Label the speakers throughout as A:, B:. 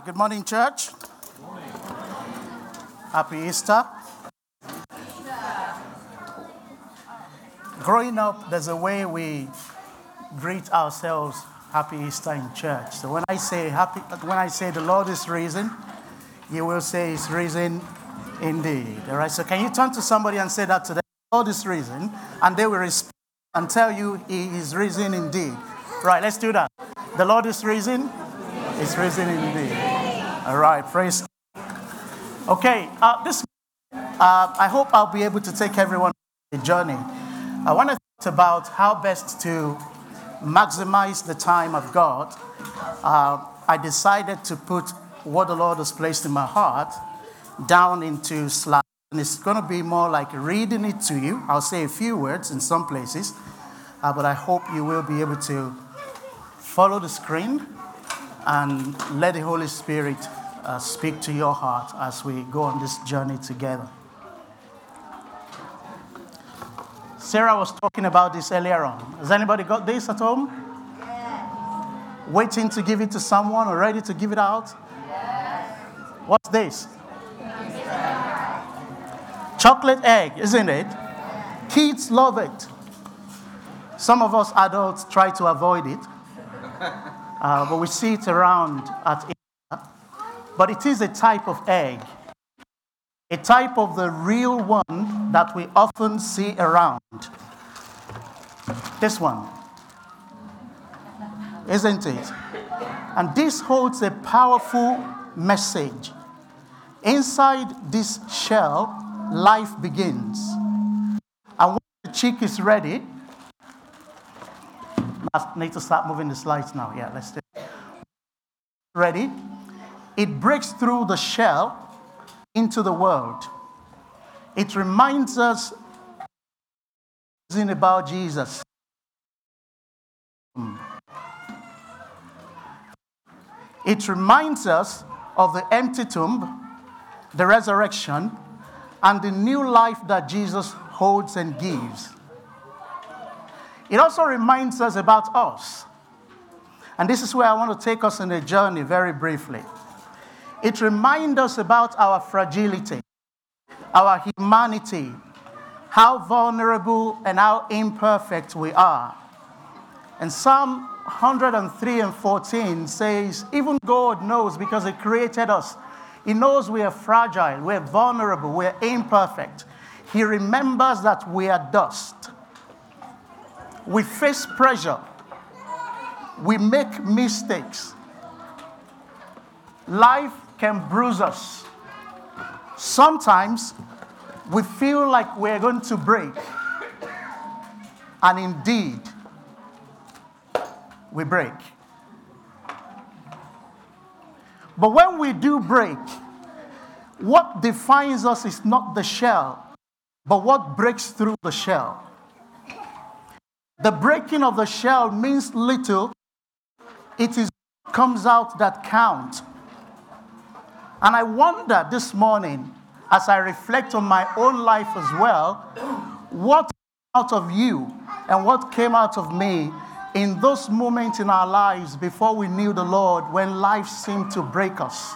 A: Good morning, church. Good morning. Happy Easter. Growing up, there's a way we greet ourselves Happy Easter in church. So when I say the Lord is risen, you will say He's risen indeed. All right. So can you turn to somebody and say that today? The Lord is risen, and they will respond and tell you He is risen indeed. Right. Let's do that. The Lord is risen. He's risen indeed. All right, praise God. Okay, I hope I'll be able to take everyone on a journey. I want to talk about how best to maximize the time of God. I decided to put what the Lord has placed in my heart down into slides. And it's going to be more like reading it to you. I'll say a few words in some places, but I hope you will be able to follow the screen and let the Holy Spirit speak to your heart as we go on this journey together. Sarah was talking about this earlier on. Has anybody got this at home? Yes. Waiting to give it to someone or ready to give it out? Yes. What's this? Chocolate egg, isn't it? Yes. Kids love it. Some of us adults try to avoid it. But we see it around at Easter. But it is a type of egg. A type of the real one that we often see around. This one. Isn't it? And this holds a powerful message. Inside this shell, life begins. And when the chick is ready, I need to start moving the slides now. Yeah, let's do it. Ready? It breaks through the shell into the world. It reminds us about Jesus. It reminds us of the empty tomb, the resurrection, and the new life that Jesus holds and gives. It also reminds us about us. And this is where I want to take us on a journey very briefly. It reminds us about our fragility, our humanity, how vulnerable and how imperfect we are. And Psalm 103:14 says, even God knows because He created us. He knows we are fragile, we are vulnerable, we are imperfect. He remembers that we are dust. We face pressure. We make mistakes. Life can bruise us. Sometimes we feel like we're going to break. And indeed, we break. But when we do break, what defines us is not the shell, but what breaks through the shell. The breaking of the shell means little. It is what comes out that counts. And I wonder this morning, as I reflect on my own life as well, what came out of you and what came out of me in those moments in our lives before we knew the Lord, when life seemed to break us.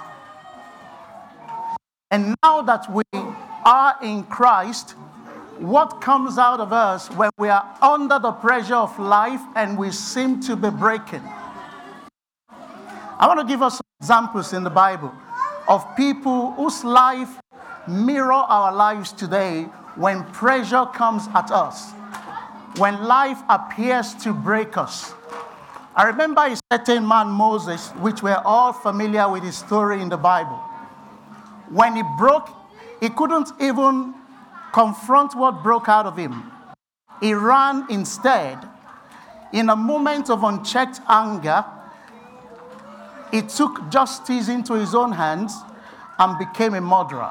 A: And now that we are in Christ, what comes out of us when we are under the pressure of life and we seem to be breaking? I want to give us some examples in the Bible of people whose life mirror our lives today when pressure comes at us, when life appears to break us. I remember a certain man, Moses, which we're all familiar with his story in the Bible. When he broke, he couldn't even confront what broke out of him. He ran instead. In a moment of unchecked anger, he took justice into his own hands and became a murderer.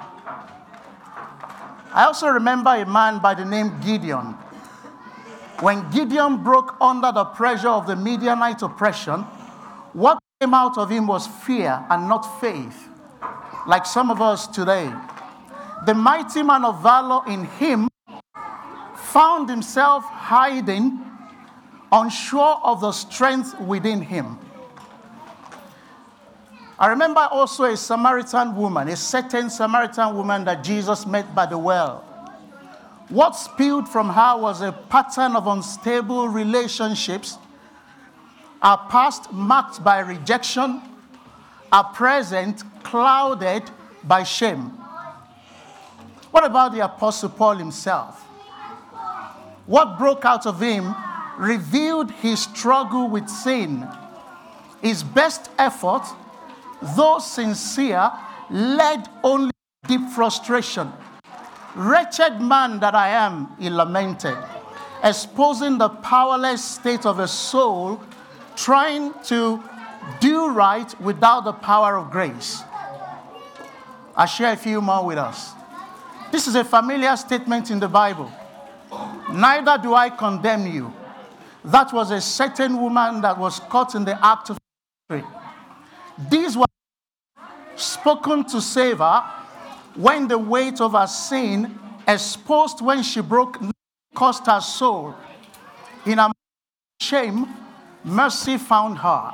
A: I also remember a man by the name Gideon. When Gideon broke under the pressure of the Midianite oppression, what came out of him was fear and not faith, like some of us today. The mighty man of valor in him found himself hiding, unsure of the strength within him. I remember also a Samaritan woman, a certain Samaritan woman that Jesus met by the well. What spilled from her was a pattern of unstable relationships, our past marked by rejection, our present clouded by shame. What about the Apostle Paul himself? What broke out of him revealed his struggle with sin. His best effort, though sincere, led only to deep frustration. Wretched man that I am, he lamented, exposing the powerless state of a soul trying to do right without the power of grace. I'll share a few more with us. This is a familiar statement in the Bible. Neither do I condemn you. That was a certain woman that was caught in the act of adultery. These were spoken to save her when the weight of her sin, exposed when she broke, cost her soul. In her shame, mercy found her.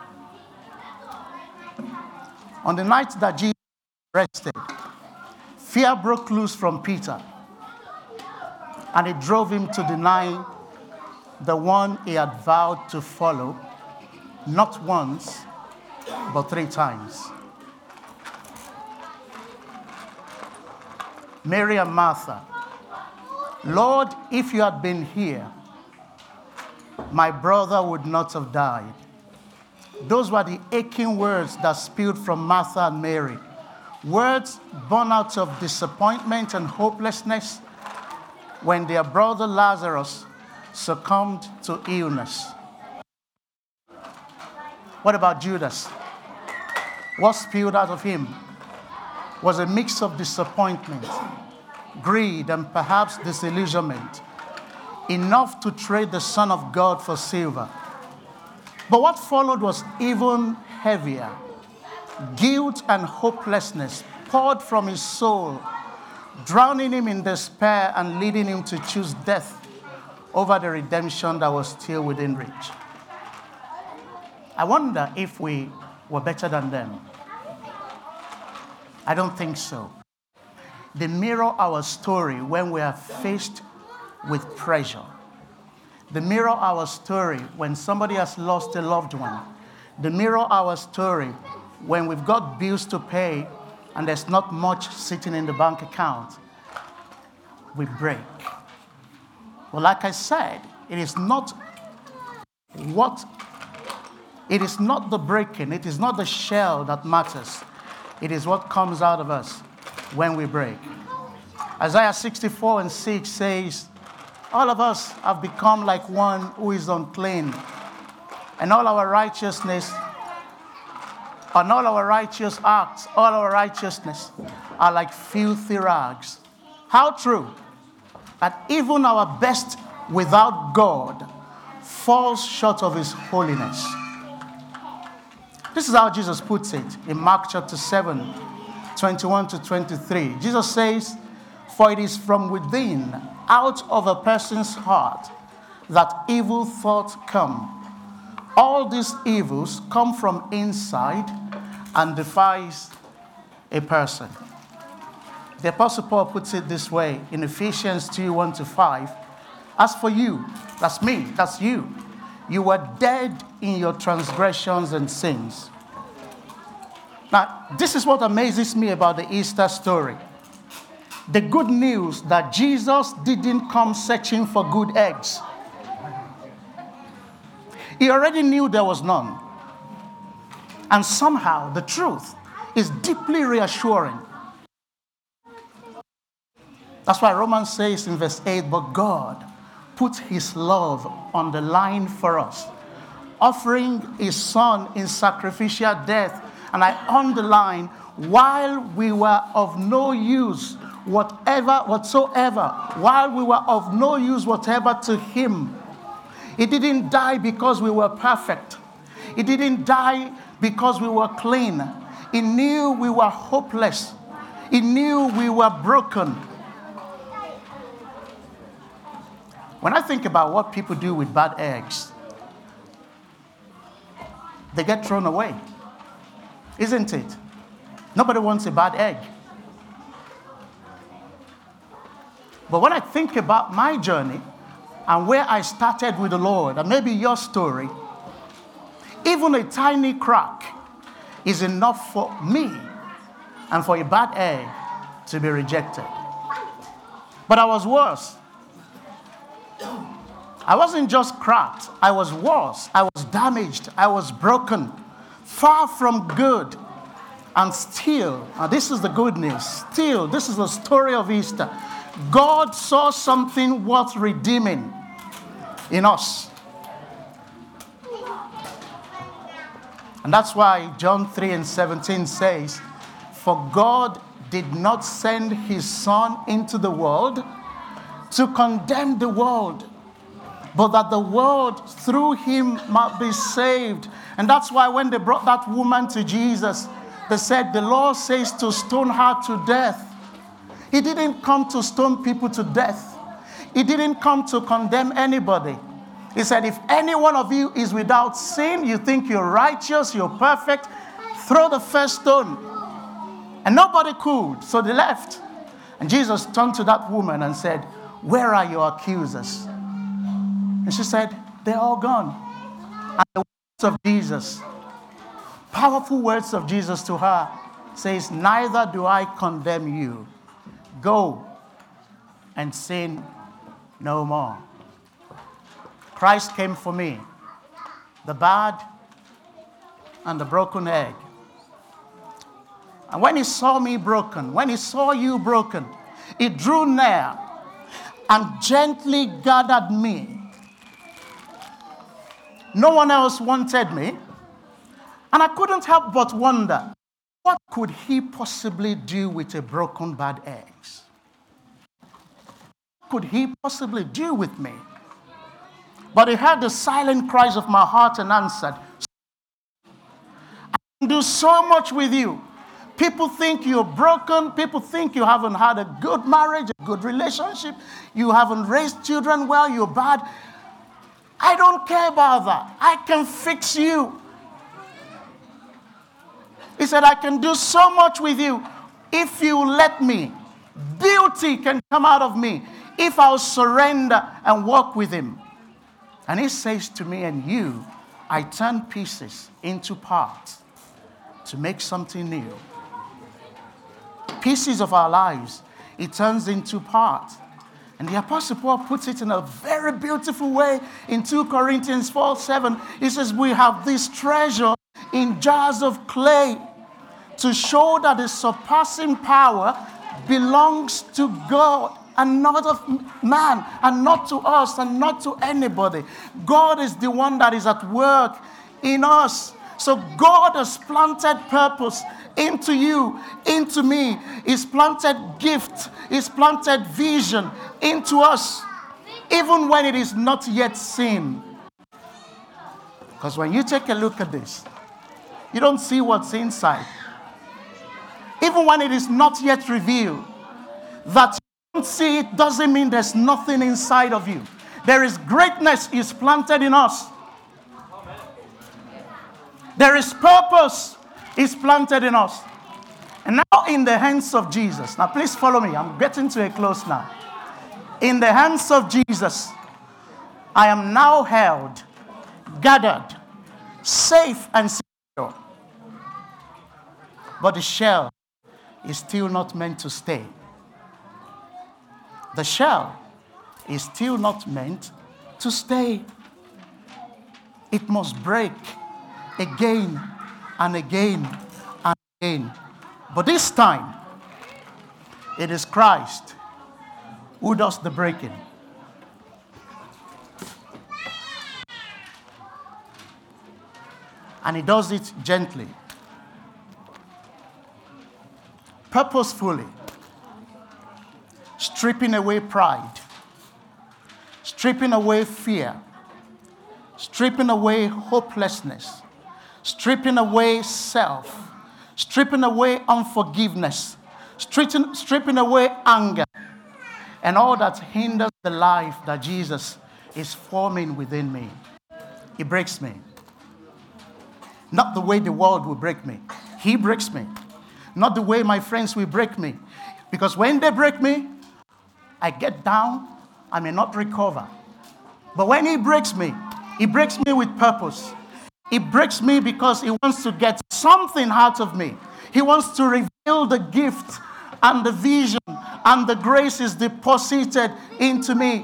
A: On the night that Jesus rested, fear broke loose from Peter, and it drove him to deny the one he had vowed to follow, not once, but 3 times. Mary and Martha, Lord, if you had been here, my brother would not have died. Those were the aching words that spilled from Martha and Mary. Words born out of disappointment and hopelessness when their brother Lazarus succumbed to illness. What about Judas? What spilled out of him was a mix of disappointment, greed, and perhaps disillusionment, enough to trade the Son of God for silver. But what followed was even heavier. Guilt and hopelessness poured from his soul, drowning him in despair and leading him to choose death over the redemption that was still within reach. I wonder if we were better than them. I don't think so. They mirror our story when we are faced with pressure. They mirror our story when somebody has lost a loved one. They mirror our story when we've got bills to pay and there's not much sitting in the bank account. We break. Well, like I said, it is not the breaking, it is not the shell that matters. It is what comes out of us when we break. Isaiah 64:6 says, all of us have become like one who is unclean, and all our righteousness, and all our righteous acts, all our righteousness are like filthy rags. How true that even our best without God falls short of his holiness. This is how Jesus puts it in Mark chapter 7, 21 to 23. Jesus says, for it is from within, out of a person's heart, that evil thoughts come. All these evils come from inside and defies a person. The Apostle Paul puts it this way in Ephesians 2, 1 to 5. As for you, that's me, that's you. You were dead in your transgressions and sins. Now, this is what amazes me about the Easter story. The good news that Jesus didn't come searching for good eggs. He already knew there was none. And somehow the truth is deeply reassuring. That's why Romans says in verse 8, but God put his love on the line for us, offering his Son in sacrificial death. And I underline, while we were of no use whatsoever, while we were of no use whatever to him. He didn't die because we were perfect. He didn't die because we were clean. He knew we were hopeless. He knew we were broken. When I think about what people do with bad eggs, they get thrown away. Isn't it? Nobody wants a bad egg. But when I think about my journey and where I started with the Lord, and maybe your story, even a tiny crack is enough for me and for a bad egg to be rejected. But I was worse. I wasn't just cracked. I was worse. I was damaged. I was broken. Far from good. And still, now this is the good news. Still, this is the story of Easter. God saw something worth redeeming in us. And that's why John 3:17 says, "For God did not send his Son into the world to condemn the world, but that the world through him might be saved." And that's why when they brought that woman to Jesus, they said, "The law says to stone her to death." He didn't come to stone people to death. He didn't come to condemn anybody. He said, if any one of you is without sin, you think you're righteous, you're perfect, throw the first stone. And nobody could, so they left. And Jesus turned to that woman and said, "Where are your accusers?" And she said, "They're all gone." And the words of Jesus, powerful words of Jesus to her, says, "Neither do I condemn you. Go and sin no more." Christ came for me, the bad and the broken egg. And when he saw me broken, when he saw you broken, he drew near and gently gathered me. No one else wanted me. And I couldn't help but wonder, what could he possibly do with a broken bad egg? What could he possibly do with me? But he heard the silent cries of my heart and answered, "I can do so much with you. People think you're broken. People think you haven't had a good marriage, a good relationship. You haven't raised children well. You're bad. I don't care about that. I can fix you." He said, "I can do so much with you if you let me. Beauty can come out of me if I'll surrender and walk with him." And he says to me and you, I turn pieces into parts to make something new. Pieces of our lives, he turns into parts. And the Apostle Paul puts it in a very beautiful way in 2 Corinthians 4:7. He says, "We have this treasure in jars of clay to show that the surpassing power belongs to God and not of man, and not to us, and not to anybody. God is the one that is at work in us." So God has planted purpose into you, into me. He's planted gift. He's planted vision into us, even when it is not yet seen. Because when you take a look at this, you don't see what's inside. Even when it is not yet revealed, that you don't see it doesn't mean there's nothing inside of you. There is greatness is planted in us. There is purpose is planted in us. And now in the hands of Jesus. Now please follow me. I'm getting to a close now. In the hands of Jesus, I am now held, gathered, safe and secure. But the shell is still not meant to stay. The shell is still not meant to stay. It must break again and again and again. But this time, it is Christ who does the breaking. And he does it gently, purposefully, stripping away pride, stripping away fear, stripping away hopelessness, stripping away self, stripping away unforgiveness, stripping away anger, and all that hinders the life that Jesus is forming within me. He breaks me. Not the way the world will break me. He breaks me. Not the way my friends will break me. Because when they break me, I get down, I may not recover. But when he breaks me with purpose. He breaks me because he wants to get something out of me. He wants to reveal the gift and the vision and the grace is deposited into me.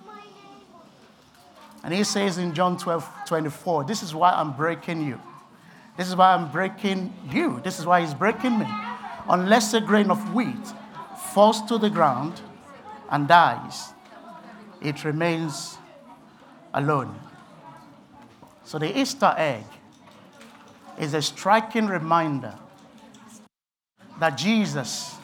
A: And he says in John 12:24, this is why I'm breaking you. This is why I'm breaking you. This is why he's breaking me. Unless a grain of wheat falls to the ground and dies, it remains alone. So the Easter egg is a striking reminder that Jesus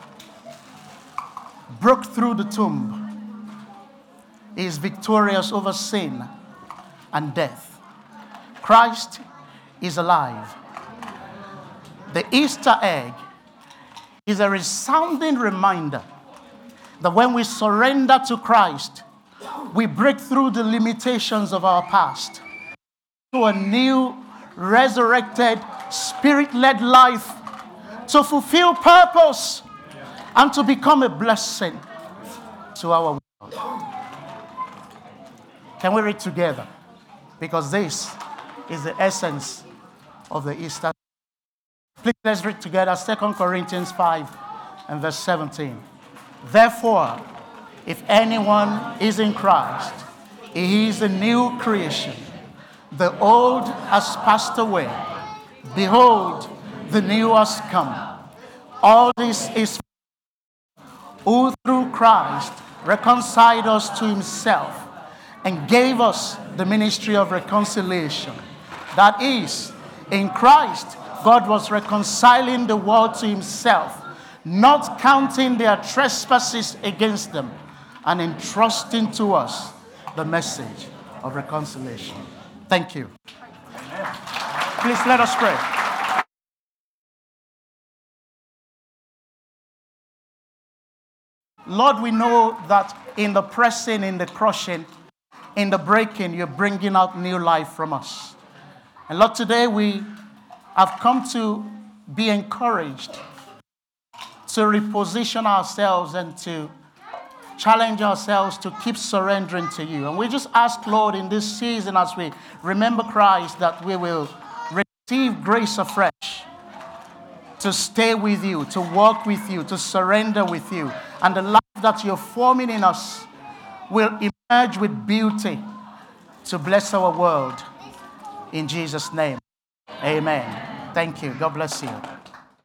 A: broke through the tomb. He is victorious over sin and death. Christ is alive. The Easter egg is a resounding reminder that when we surrender to Christ, we break through the limitations of our past to a new, resurrected, spirit-led life to fulfill purpose and to become a blessing to our world. Can we read together? Because this is the essence of the Easter. Please let's read together 2 Corinthians 5 and verse 17. Therefore, if anyone is in Christ, he is a new creation. The old has passed away. Behold, the new has come. All this is who through Christ reconciled us to himself and gave us the ministry of reconciliation. That is, in Christ, God was reconciling the world to himself, not counting their trespasses against them, and entrusting to us the message of reconciliation. Thank you. Amen. Please let us pray. Lord, we know that in the pressing, in the crushing, in the breaking, you're bringing out new life from us. And Lord, today we have come to be encouraged to reposition ourselves and to challenge ourselves to keep surrendering to you. And we just ask, Lord, in this season as we remember Christ, that we will receive grace afresh to stay with you, to walk with you, to surrender with you. And the life that you're forming in us will emerge with beauty to bless our world. In Jesus' name, amen. Thank you. God bless you.